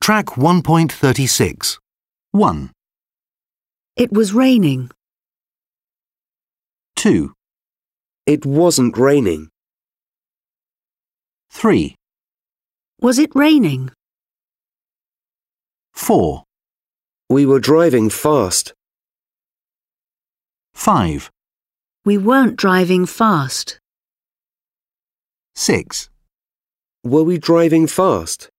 Track 1.36. 1, It was raining. 2, It wasn't raining. 3, Was it raining? 4, We were driving fast. 5, We weren't driving fast. 6. Were we driving fast?